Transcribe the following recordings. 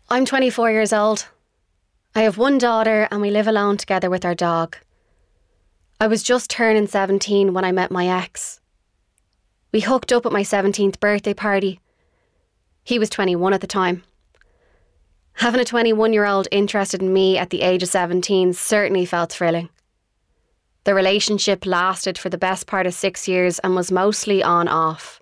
I'm 24 years old. I have one daughter and we live alone together with our dog. I was just turning 17 when I met my ex. We hooked up at my 17th birthday party. He was 21 at the time. Having a 21-year-old interested in me at the age of 17 certainly felt thrilling. The relationship lasted for the best part of 6 years and was mostly on-off.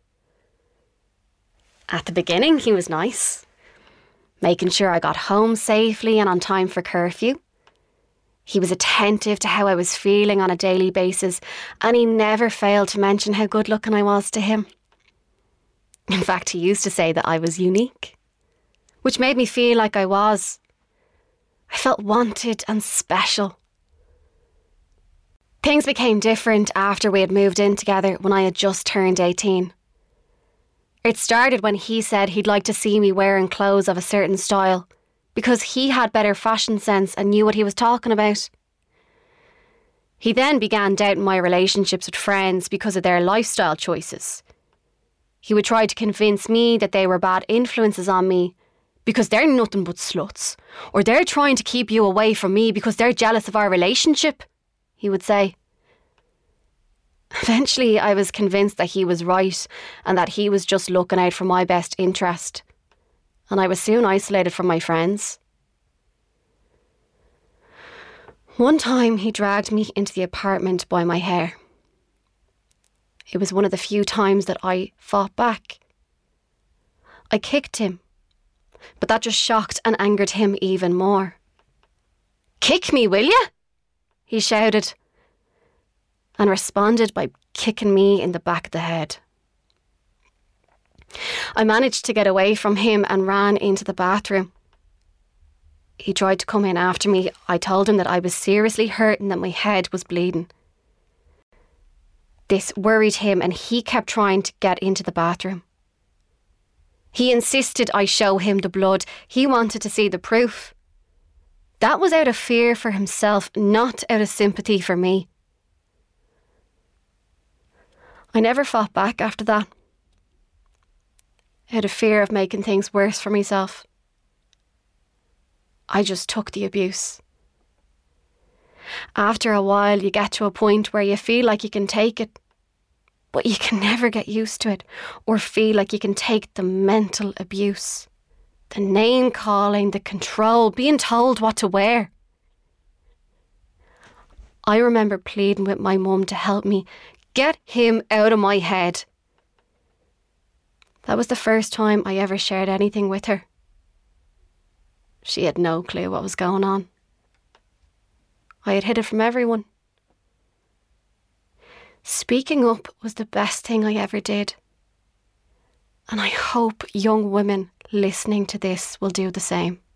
At the beginning, he was nice, making sure I got home safely and on time for curfew. He was attentive to how I was feeling on a daily basis, and he never failed to mention how good looking I was to him. In fact, he used to say that I was unique, which made me feel like I was. I felt wanted and special. Things became different after we had moved in together when I had just turned 18. It started when he said he'd like to see me wearing clothes of a certain style because he had better fashion sense and knew what he was talking about. He then began doubting my relationships with friends because of their lifestyle choices. He would try to convince me that they were bad influences on me because they're nothing but sluts, or they're trying to keep you away from me because they're jealous of our relationship, he would say. Eventually, I was convinced that he was right and that he was just looking out for my best interest. And I was soon isolated from my friends. One time, he dragged me into the apartment by my hair. It was one of the few times that I fought back. I kicked him, but that just shocked and angered him even more. "Kick me, will you?" he shouted, and responded by kicking me in the back of the head. I managed to get away from him and ran into the bathroom. He tried to come in after me. I told him that I was seriously hurt and that my head was bleeding. This worried him and he kept trying to get into the bathroom. He insisted I show him the blood. He wanted to see the proof. That was out of fear for himself, not out of sympathy for me. I never fought back after that, out of fear of making things worse for myself. I just took the abuse. After a while, you get to a point where you feel like you can take it, but you can never get used to it or feel like you can take the mental abuse, the name calling, the control, being told what to wear. I remember pleading with my mum to help me get him out of my head. That was the first time I ever shared anything with her. She had no clue what was going on. I had hid it from everyone. Speaking up was the best thing I ever did. And I hope young women listening to this will do the same.